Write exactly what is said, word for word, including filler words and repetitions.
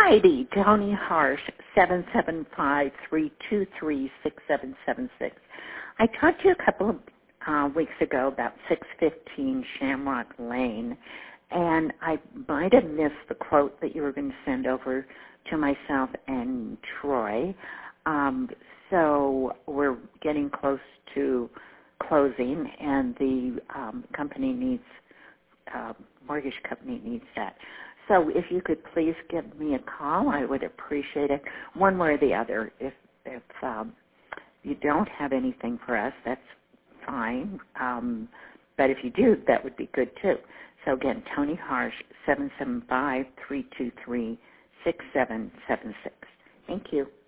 righty, Tony Harsh, seven seven five, three two three, six seven seven six. I talked to you a couple of uh, weeks ago about six fifteen Shamrock Lane, and I might have missed the quote that you were going to send over to myself and Troy. Um, so we're getting close to closing, and the um, company needs, uh, mortgage company needs that. So if you could please give me a call, I would appreciate it, one way or the other. If if um, you don't have anything for us, that's fine. Um, but if you do, that would be good too. So again, Tony Harsh, seven seven five, three two three, six seven seven six. Thank you.